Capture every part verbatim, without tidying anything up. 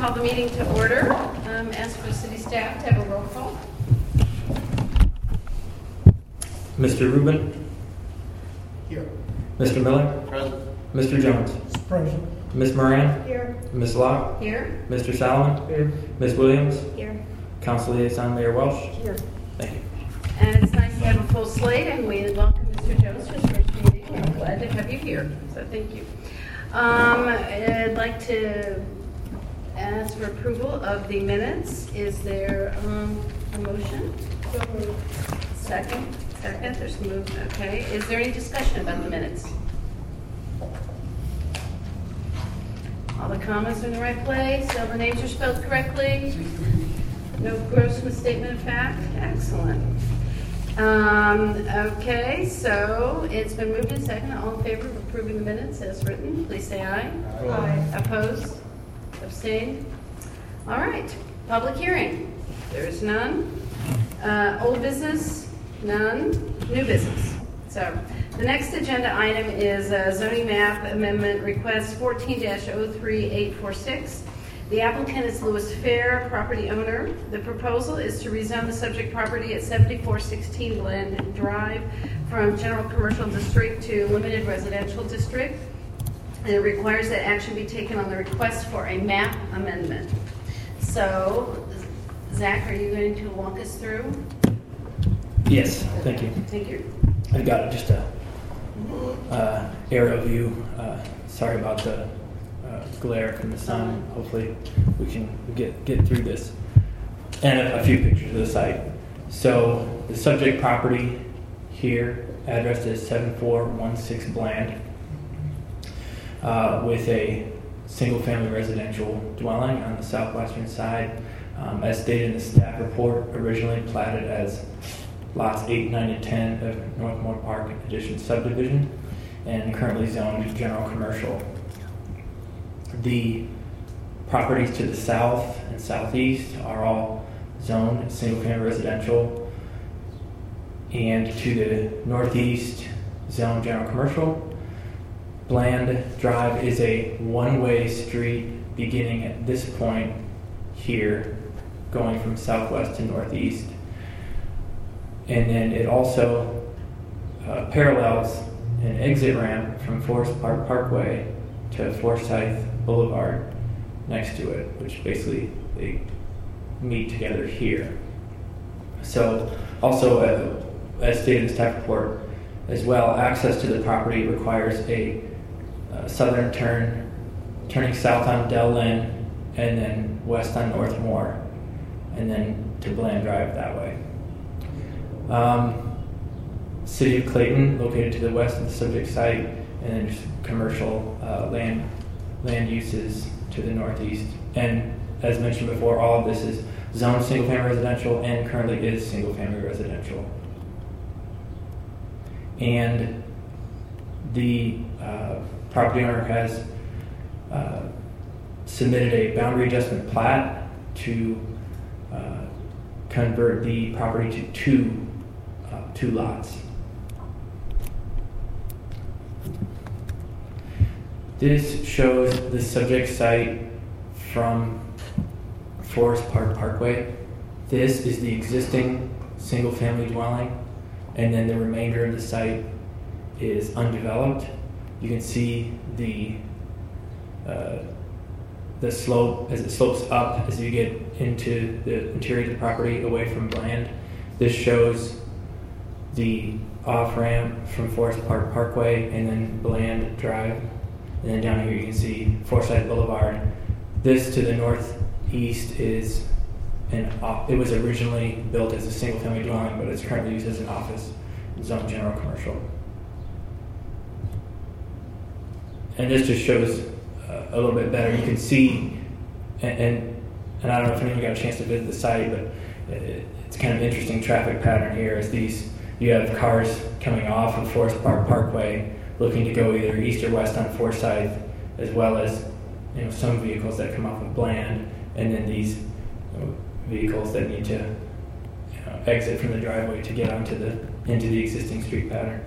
call the meeting to order. Um, ask for city staff to have a roll call. Mister Rubin? Here. Mister Miller? Present. Mister Jones? Present. Miss Moran? Here. Miss Locke? Here. Mister Salomon? Here. Miss Williams? Here. Council Liaison Mayor Welsh? Here. Thank you. And it's nice to have a full slate, and we welcome Mister Jones to his first meeting. I'm glad to have you here, so thank you. Um, I'd like to ask for approval of the minutes. Is there um, a motion? Second? Second, there's a move. Okay. Is there any discussion about the minutes? All the comments are in the right place. All the names are spelled correctly. No gross misstatement of fact. Excellent. Um, okay, so it's been moved and seconded. All in favor of approving the minutes as written, please say aye. Aye. Aye. Opposed? Abstained? All right. Public hearing. There is none. Uh, old business? None. New business. So the next agenda item is a zoning map amendment request fourteen dash oh three eight four six. The applicant is Louis Fair, property owner. The proposal is to rezone the subject property at seventy-four sixteen Glen Drive from general commercial district to limited residential district. And it requires that action be taken on the request for a map amendment. So, Zach, are you going to walk us through? Yes, thank you. Thank you. I've got just a uh, aerial view. Uh, sorry about the uh, glare from the sun. Hopefully we can get, get through this. And a, a few pictures of the site. So the subject property here, address is seven four one six Bland, uh, with a single-family residential dwelling on the southwestern side. Um, as stated in the staff report, originally platted as lots eight, nine, and ten of Northmore Park Addition subdivision, and currently zoned general commercial. The properties to the south and southeast are all zoned single-family residential, and to the northeast, zoned general commercial. Bland Drive is a one-way street beginning at this point here, going from southwest to northeast. And then it also uh, parallels an exit ramp from Forest Park Parkway to Forsyth Boulevard next to it, which basically they meet together here. So also, uh, as stated in the staff report as well, access to the property requires a uh, southern turn, turning south on Dell Lynn, and then west on Northmore, and then to Bland Drive that way. Um, City of Clayton, located to the west of the subject site, and then just commercial uh, land land uses to the northeast. And as mentioned before, all of this is zoned single-family residential and currently is single-family residential. And the uh, property owner has uh, submitted a boundary adjustment plat to uh, convert the property to two uh, two lots. This shows the subject site from Forest Park Parkway. This is the existing single-family dwelling, and then the remainder of the site is undeveloped. You can see the uh, the slope as it slopes up as you get into the interior of the property away from Bland. This shows the off-ramp from Forest Park Parkway and then Bland Drive. And then down here you can see Forsyth Boulevard. This to the northeast is an op- it was originally built as a single-family dwelling, but it's currently used as an office zone general commercial. And this just shows uh, a little bit better. You can see, and, and and I don't know if anyone got a chance to visit the site, but it, it's kind of interesting traffic pattern here. As these, you have cars coming off of Forest Park Parkway, looking to go either east or west on Forsyth, as well as you know some vehicles that come off of Bland, and then these you know, vehicles that need to you know, exit from the driveway to get onto the into the existing street pattern.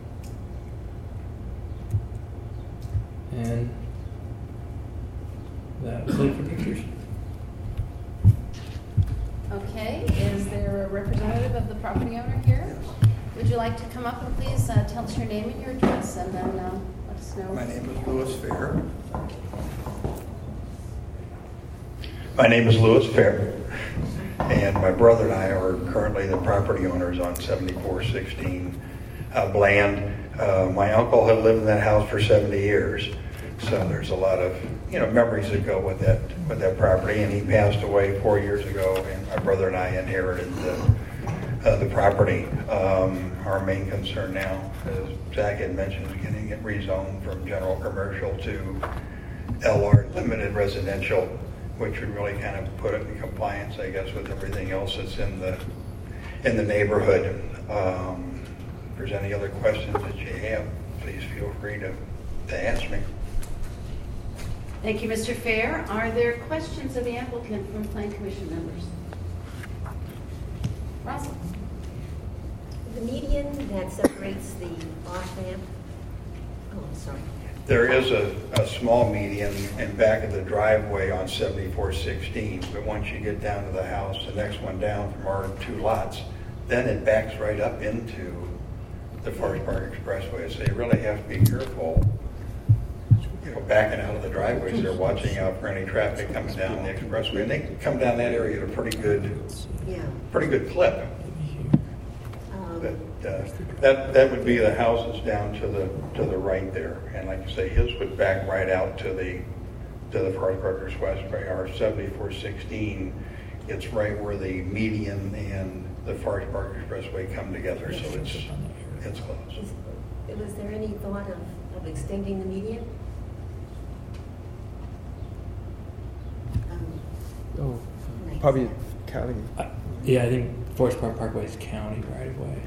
And that was it for pictures. Okay, is there a representative of the property owner here? Would you like to come up and please uh, tell us your name and your address, and then uh, let us know? My name is Louis Fair. My name is Louis Fair, and my brother and I are currently the property owners on seventy-four sixteen uh, Bland. Uh, my uncle had lived in that house for seventy years, so there's a lot of you know memories that go with that with that property. And he passed away four years ago, and my brother and I inherited the uh, the property. Um, our main concern now, as Zach had mentioned, is getting it rezoned from general commercial to L R limited residential, which would really kind of put it in compliance, I guess, with everything else that's in the in the neighborhood. Um, if there's any other questions that you have, please feel free to, to ask me. Thank you, Mister Fair. Are there questions of the applicant from Plan Commission members? Russell? The median that separates the off-ramp, oh, I'm sorry. There is a, a small median in back of the driveway on seventy-four sixteen, but once you get down to the house, the next one down from our two lots, then it backs right up into the Forest Park Expressway. So you really have to be careful, you know, backing out of the driveways. They're watching out for any traffic coming down the expressway, and they can come down that area at a pretty good, Yeah. pretty good clip. Um, But uh, that that would be the houses down to the to the right there, and like you say, his would back right out to the to the Forest Park Expressway. Our seventy-four sixteen, it's right where the median and the Forest Park Expressway come together, so it's it's close. is, was there any thought of, of extending the median? Um, Oh, nice. probably county. Uh, yeah, I think Forest Park Parkway is county right away.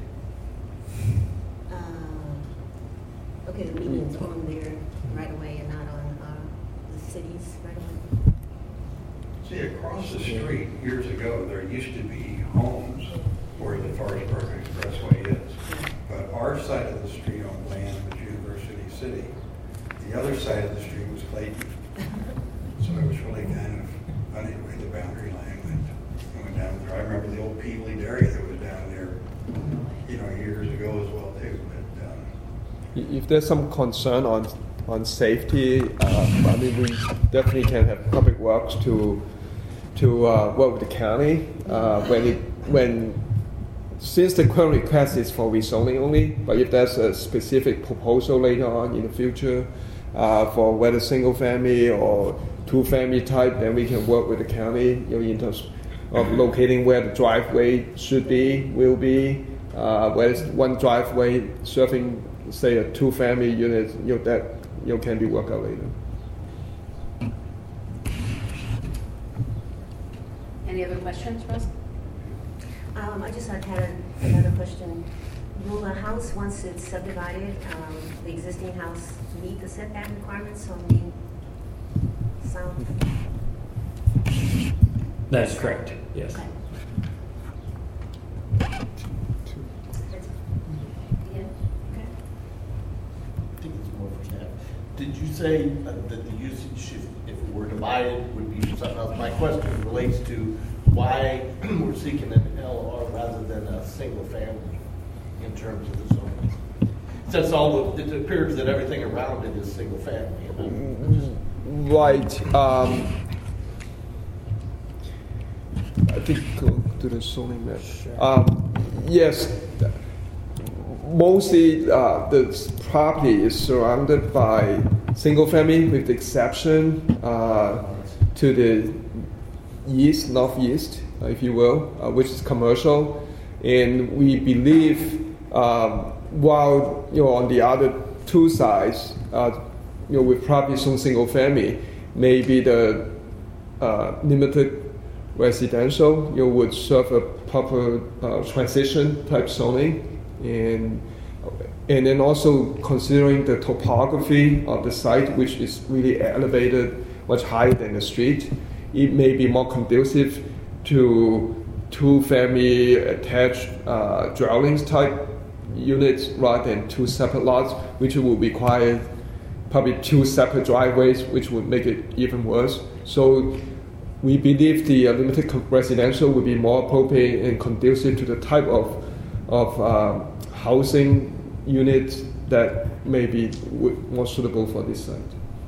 Uh, okay, the median's on there right away and not on uh, the city's right away. See, across the street years ago, there used to be homes where the Forest Park Expressway is, but our side of the street on land was University City. The other side of the street was Clayton. So it was really kind of funny the way the boundary line went, went down there. I remember the old Peebly Dairy that was down there, you know, years ago as well too. But um, If there's some concern on on safety, uh, I mean, we definitely can have public works to to uh, work with the county uh, when it when since the current request is for rezoning only. But if there's a specific proposal later on in the future uh, for whether single family or two family type, then we can work with the county, you know, in terms of locating where the driveway should be, will be, uh, where it's one driveway serving, say, a two family unit, you know, that you know can be worked out later. Any other questions, Russ? Um, I just had had another question. Will a house, once it's subdivided, um, the existing house meet the setback requirements on the south? That is correct, yes. Okay. That's- yeah, okay. I think it's more for staff. Did you say uh, that the usage, if, if it were divided, would be something else? My question relates to why we're seeking an L R rather than a single family in terms of the zoning. Since all the, it appears that everything around it is single family. And I'm just- Right. Um, I think go to the zoning map. Um, yes, mostly uh, the property is surrounded by single family, with the exception uh, to the east, northeast, uh, if you will, uh, which is commercial, and we believe um, while you know on the other two sides, uh, you know, with property zone single family, maybe the uh, limited residential, you know, would serve a proper uh, transition type zoning, and and then also considering the topography of the site, which is really elevated, much higher than the street, it may be more conducive to two-family attached uh, dwellings type units rather than two separate lots, which will require probably two separate driveways, which would make it even worse. So we believe the uh, limited com- residential would be more appropriate and conducive to the type of of uh, housing units that may be w- more suitable for this site.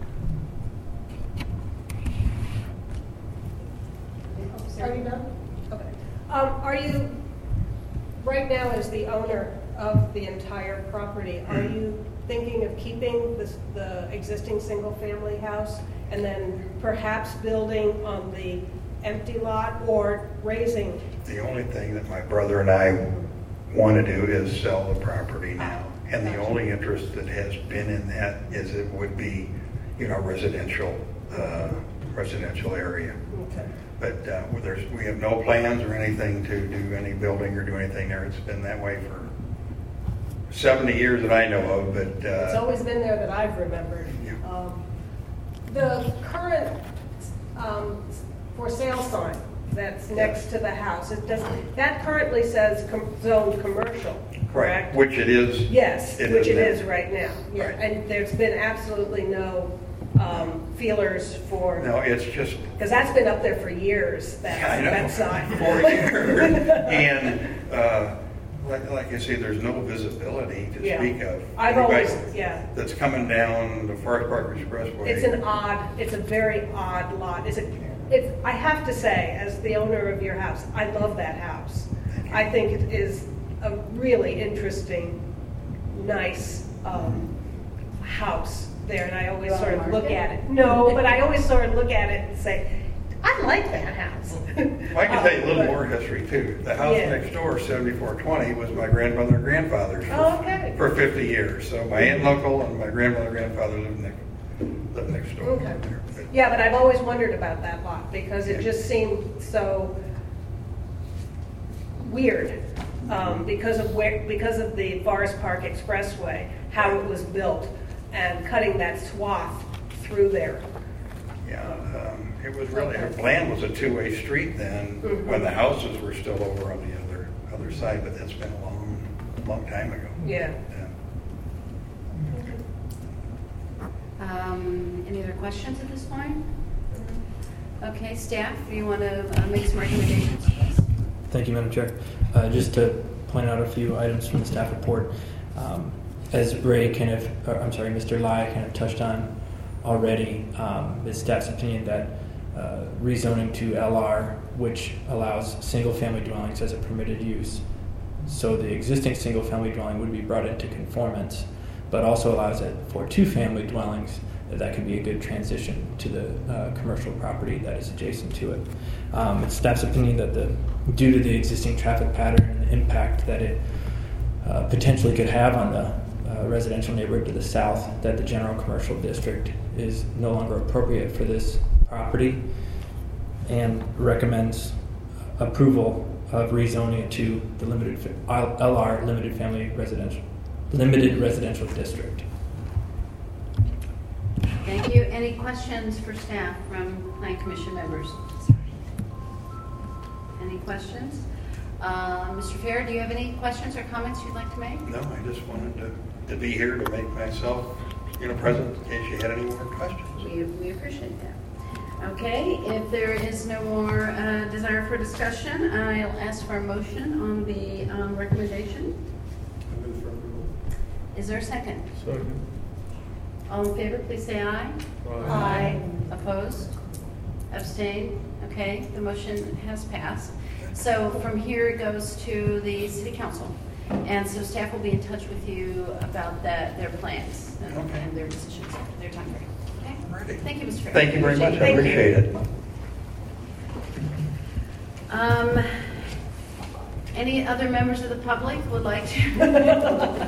Are you done? Okay. Um, are you, right now as the owner of the entire property, are you thinking of keeping this, the existing single-family house and then perhaps building on the empty lot or raising? The only thing that my brother and I want to do is sell the property now. And the only interest that has been in that is it would be, you know, residential, uh, residential area. Okay. But uh, there's, we have no plans or anything to do any building or do anything there. It's been that way for seventy years that I know of, but... Uh, It's always been there that I've remembered. Yeah. Um, the current um, for sale sign that's next to the house, it doesn't, that currently says com- zone commercial, correct? Which it is. Yes, it which is it now. is right now. Yeah, Right. and there's been absolutely no um, feelers for, No, it's just... because that's been up there for years, that, I know. that sign. Four years. And uh, like, like I say, there's no visibility to Yeah. speak of. I've Anybody always, yeah. That's coming down the Forest Park Expressway. It's an odd, it's a very odd lot. It's a, it's, I have to say, as the owner of your house, I love that house. I think it is a really interesting, nice um, house there, and I always You sort wanna of look mark it? at it. No, but I always sort of look at it and say, I like that house. Well, I can tell you a little more history too. The house Yeah. next door, seventy-four twenty, was my grandmother and grandfather's for, Oh, okay. for fifty years. So my aunt and uncle and my grandmother and grandfather lived next, lived next door. Okay. There. But Yeah, but I've always wondered about that lot because it just seemed so weird um, because of where, because of the Forest Park Expressway, how it was built and cutting that swath through there. Yeah, um, it was really, Bland was a two-way street then, Mhm. when the houses were still over on the other, other side, but that's been a long, long time ago. Yeah. Yeah. Um, Any other questions at this point? Okay, staff, do you want to uh, make some recommendations, please? Thank you, Madam Chair. Uh, just to point out a few items from the staff report. Um, as Ray kind of, or, I'm sorry, Mister Lai kind of touched on already, um, it's staff's opinion that uh, rezoning to L R, which allows single-family dwellings as a permitted use. So the existing single-family dwelling would be brought into conformance, but also allows it for two-family dwellings. That, that could be a good transition to the uh, commercial property that is adjacent to it. Um, it's staff's opinion that the due to the existing traffic pattern and the impact that it uh, potentially could have on the uh, residential neighborhood to the south, that the general commercial district is no longer appropriate for this property, and recommends approval of rezoning it to the limited fa- L R limited family residential limited residential district. Thank you. Any questions for staff from Plan Commission members? Any questions? Uh, Mister Fair, do you have any questions or comments you'd like to make? No, I just wanted to, to be here to make myself, you know, present in case you had any more questions. We, we appreciate that. Okay, if there is no more uh, desire for discussion, I'll ask for a motion on the um, recommendation. Is there a second? Second. All in favor, please say aye. Aye. Opposed? Abstained? Okay, the motion has passed. So from here it goes to the city council. And so staff will be in touch with you about that, their plans and Okay. and their decisions, their time frame. Okay? Alrighty. Thank you, Mister Fair. Thank you very much. I Thank you. appreciate it. Um, any other members of the public would like to?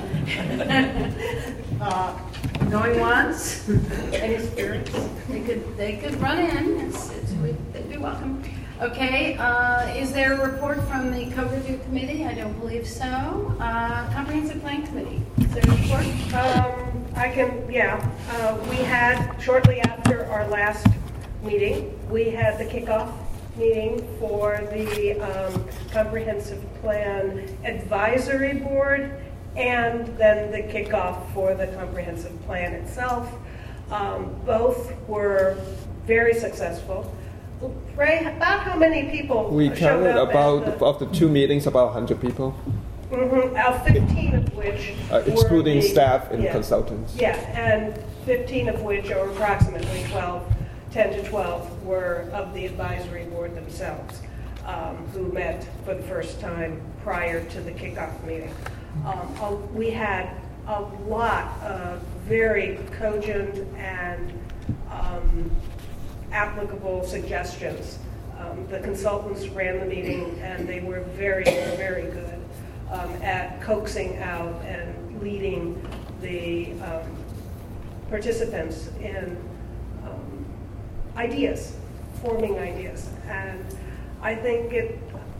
uh, going once? Any spirits? They could, they could run in. It's, it's, they'd be welcome. Okay, uh, is there a report from the code review committee? I don't believe so. Uh, comprehensive plan committee, is there a report? Um, I can, yeah. Uh, we had, shortly after our last meeting, we had the kickoff meeting for the um, Comprehensive Plan Advisory Board, and then the kickoff for the Comprehensive Plan itself. Um, both were very successful. Ray, about how many people We showed counted up about, at the, of the two meetings, about one hundred people, Mhm, uh, fifteen of which uh, were excluding the- staff and yeah. consultants. Yeah, and fifteen of which, or approximately twelve, ten to twelve, were of the advisory board themselves, um, who met for the first time prior to the kickoff meeting. Um, uh, we had a lot of very cogent and um, applicable suggestions. Um, the consultants ran the meeting, and they were very, very good um, at coaxing out and leading the um, participants in um, ideas, forming ideas. And I think it,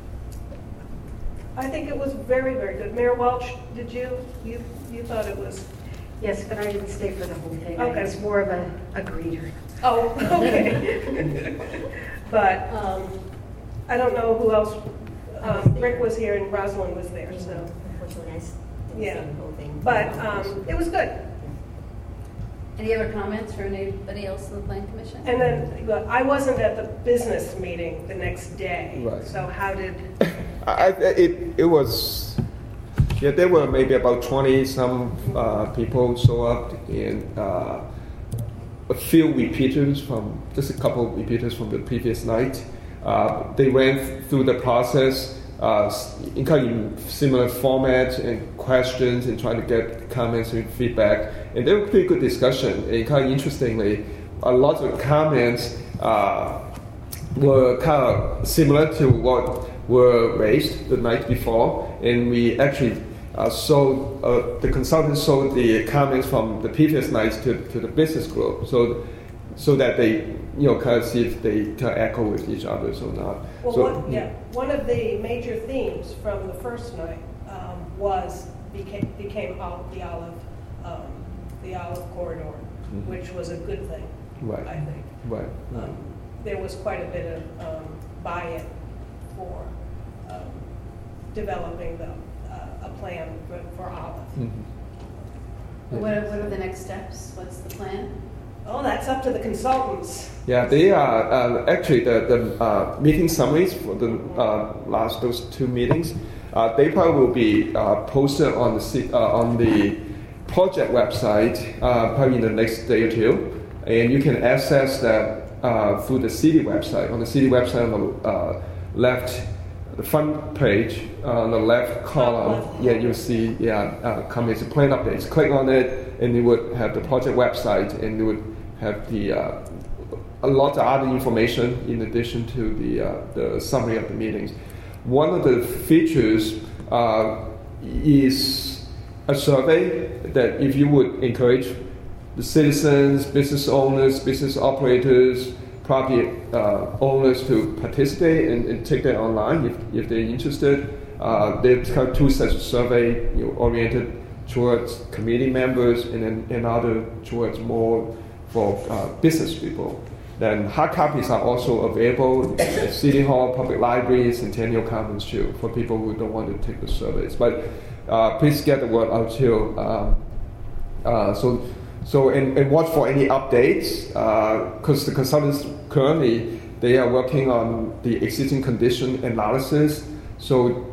I think it was very, very good. Mayor Welch, did you, you, you thought it was? Yes, but I didn't stay for the whole thing. Okay. I was more of a, a greeter. Oh, okay. But um, I don't know who else. Um, Rick was here and Rosalind was there, so. Unfortunately, I s- didn't Yeah. see the whole thing. But um, it was good. Any other comments from anybody else on the Plan Commission? And then, look, I wasn't at the business meeting the next day. Right. So how did, I, I- it, it was, yeah, there were maybe about twenty some uh, people show up, and uh, a few repeaters from, just a couple of repeaters from the previous night. Uh, they went through the process uh, in kind of similar format and questions and trying to get comments and feedback. And they were pretty good discussion. And kind of interestingly, a lot of comments uh, were kind of similar to what were raised the night before. And we actually uh, showed, uh, the consultants showed the comments from the previous nights to, to the business group. So so that they, you know, kind of see if they kind of echo with each other or not. well, so, one, yeah, one of the major themes from the first night um, was, became, became ol- the olive, um, the olive corridor, Mhm. which was a good thing, Right. I think. Right. right. Um, there was quite a bit of um, buy-in for um, developing the, uh, a plan for, for Olive. Mhm. What are, what are the next steps? What's the plan? Oh, that's up to the consultants. Yeah, they are uh, actually the, the uh, meeting summaries for the uh, last those two meetings. Uh, they probably will be uh, posted on the ci- uh, on the project website uh, probably in the next day or two, and you can access that uh, through the city website. On the city website, on the uh, left, the front page uh, on the left column, left. yeah, you'll see yeah uh, comments and plan updates. Click on it, and you would have the project website, and you would have the uh, a lot of other information in addition to the uh, the summary of the meetings. One of the features uh, is a survey that if you would encourage the citizens, business owners, business operators, property uh, owners to participate and, and take that online if, if they're interested. Uh, there's kind of two sets of survey, you know, oriented towards committee members and then another towards more for uh, business people. Then hard copies are also available at City Hall, public libraries, Centennial Commons too, for people who don't want to take the surveys. But uh, please get the word out too. Um, uh, so, so and, and watch for any updates because uh, the consultants currently they are working on the existing condition analysis. So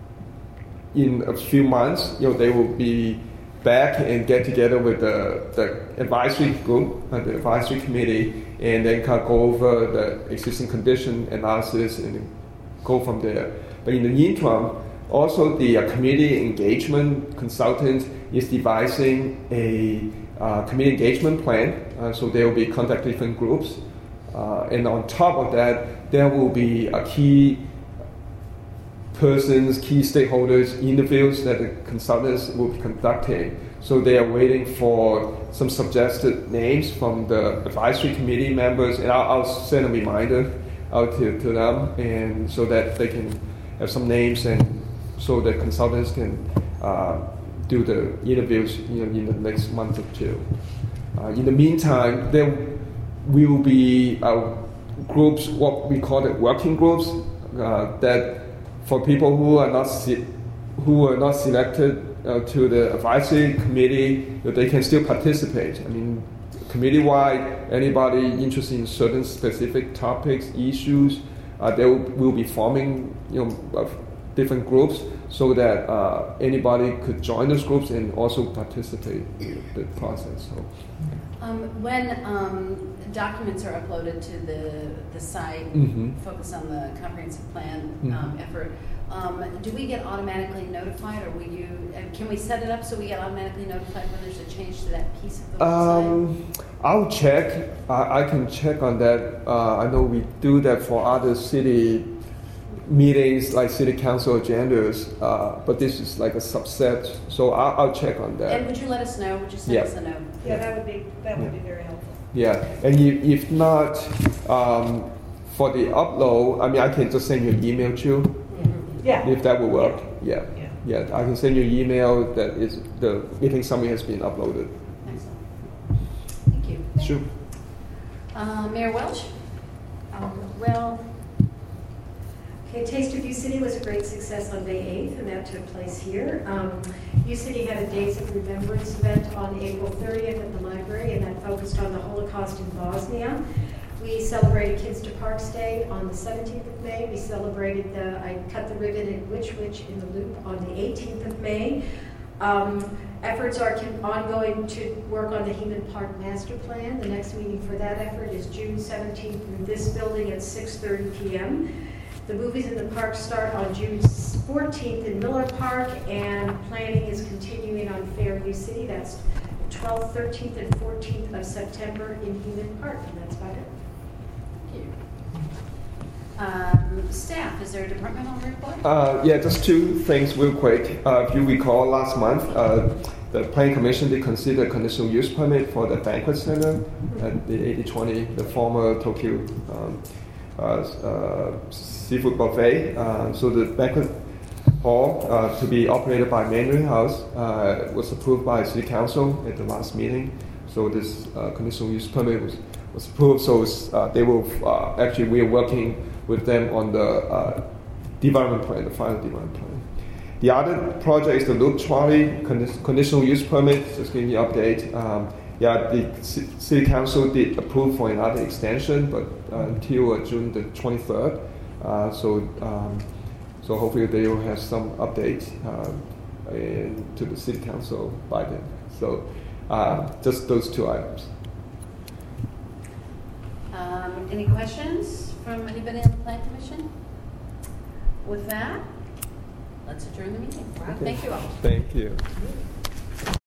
in a few months, you know, they will be back and get together with the, the advisory group, uh, the advisory committee, and then kind of go over the existing condition analysis and go from there. But in the interim, also the uh, community engagement consultant is devising a uh, community engagement plan, uh, so they will be contact different groups. Uh, and on top of that, there will be a key persons, key stakeholders interviews that the consultants will be conducting. So they are waiting for some suggested names from the advisory committee members, and I'll, I'll send a reminder out to, to them, and so that they can have some names, and so the consultants can uh, do the interviews, you know, in the next month or two. Uh, in the meantime, there will be uh, groups, what we call it working groups, uh, that for people who are not se- who are not selected uh, to the advisory committee, that they can still participate. I mean, committee-wide. Anybody interested in certain specific topics, issues, uh, they will, will be forming, you know, uh, different groups so that uh, anybody could join those groups and also participate in the process. So. Um, when um, documents are uploaded to the, the site, Mm-hmm. focus on the comprehensive plan Mhm. um, effort, um, do we get automatically notified, or will you, uh, can we set it up so we get automatically notified when there's a change to that piece of the website? Um, I'll check. I, I can check on that. Uh, I know we do that for other city meetings, like city council agendas, uh, but this is like a subset. So I'll, I'll check on that. And would you let us know? Would you send Yeah. us a note? Yeah, that would be, that would be very helpful. Yeah, and if, if not, um, for the upload, I mean, I can just send you an email too, Yeah. if that will work. Yeah, Yeah. yeah, I can send you an email that is the meeting summary has been uploaded. Excellent. Thank you. Sure. Uh, Mayor Welch? Um, Well, okay, Taste of U City was a great success on May eighth, and that took place here. Um, U City had a Days of Remembrance event on April thirtieth at the library, and that focused on the Holocaust in Bosnia. We celebrated Kids to Parks Day on the seventeenth of May. We celebrated the, I cut the ribbon at Witch Witch in the Loop on the eighteenth of May. Um, efforts are con- ongoing to work on the Heman Park Master Plan. The next meeting for that effort is June seventeenth in this building at six thirty p.m. The movies in the park start on June fourteenth in Miller Park, and planning is continuing on Fairview City. That's twelfth, thirteenth, and fourteenth of September in Heman Park, and that's about it. Thank you. Um, staff, is there a departmental report? Uh, yeah, just two things real quick. Uh, if you recall, last month, uh, the Planning Commission did consider a conditional use permit for the banquet center at the eighty twenty, the former Tokyo um, uh, uh, seafood buffet. Uh, so the banquet hall uh, to be operated by Mandarin House uh, was approved by City Council at the last meeting. So this uh, conditional use permit was, was approved. So uh, they will uh, actually we are working with them on the uh, development plan, the final development plan. The other project is the Loop Trolley condi- conditional use permit. Just giving you an update. Um, yeah, the C- City Council did approve for another extension, but uh, until uh, June the twenty-third. Uh, so, um, so hopefully they will have some updates um, in, to the City Council by then. So, uh, just those two items. Um, any questions from anybody on the Plan Commission? With that, let's adjourn the meeting. Okay. Thank you all. Thank you.